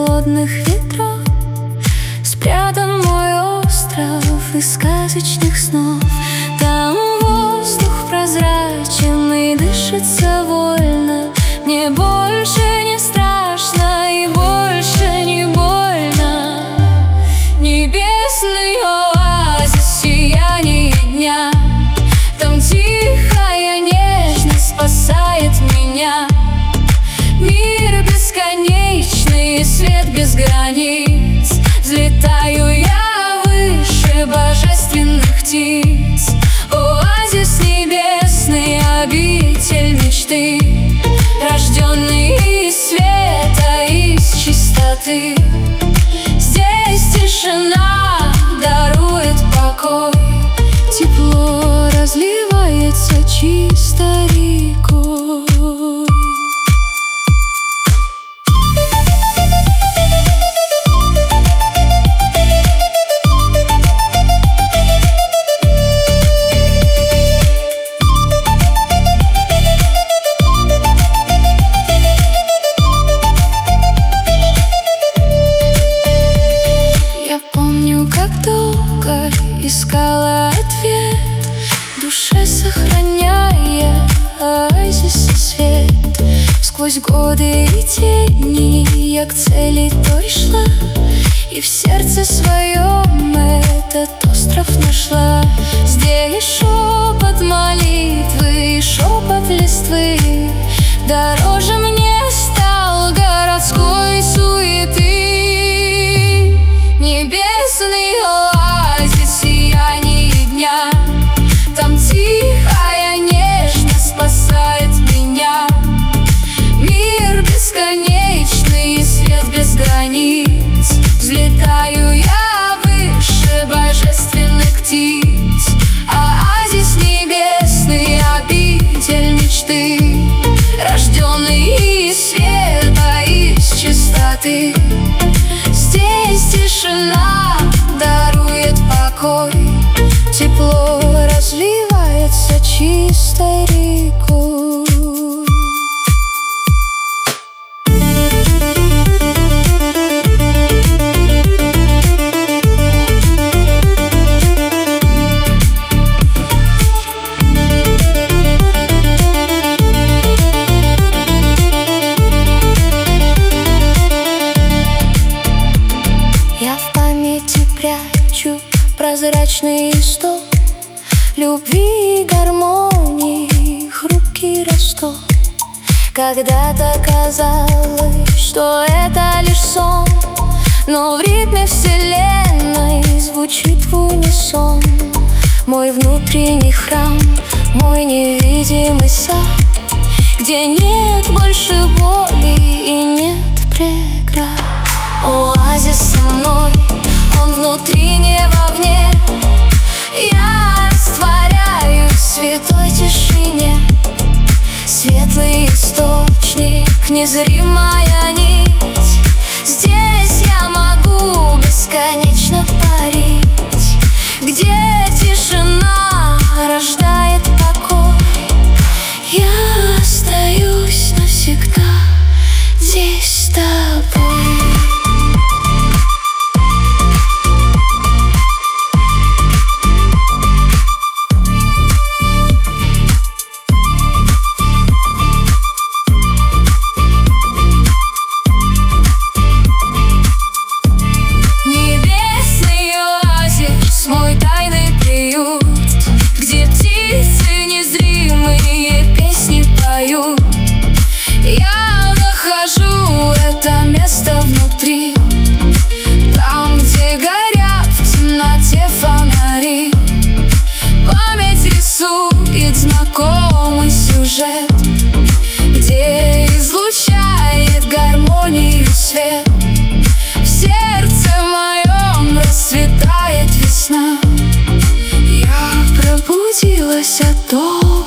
холодных ветров спрятан мой остров из сказочных снов. Там воздух прозрачен и дышится вольно. Мне больше не страшно и больше не больно. Небесный оазис, сияние дня. Там тихая нежность спасает меня. Мир бесконечный, свет без границ. Взлетаю я выше божественных птиц. Оазис небесный, обитель мечты, рожденный из света, из чистоты. Здесь тишина дарует покой, тепло разливается чистой рекой. Искала ответ в душе, сохраняя оазис и свет. Сквозь годы и тени я к цели той шла, и в сердце своем этот остров нашла. Здесь шепот молитвы и шепот листвы дороже мне стал городской суеты. Небесный оазис, сияние дня. Там тихая нежность спасает меня. Мир бесконечный, свет без границ. Взлетаю я выше божественных птиц. Оазис небесный, обитель мечты, рожденный из света, из чистоты. Здесь тишина дарует покой, тепло разливается чистой рекой. Я в памяти прячу прозрачный исток любви и гармонии, хрупкий росток. Когда-то казалось, что это лишь сон, но в ритме вселенной звучит в унисон. Мой внутренний храм, мой невидимый сад, где нет больше боли и нет преград. Оазис со мной, он внутри, не вовне. Я растворяюсь в святой тишине. Светлый источник, незримая нить. Здесь я могу бесконечно парить, где тишина рождает покой. Я остаюсь навсегда здесь с тобой. Мой тайный приют, где птицы незримые песни поют. Я нахожу это место внутри, там, где горят в темноте фонари. Память рисует знакомый сюжет, где излучает гармонию свет. В сердце моем расцветает весна. Я пробудилась от долга.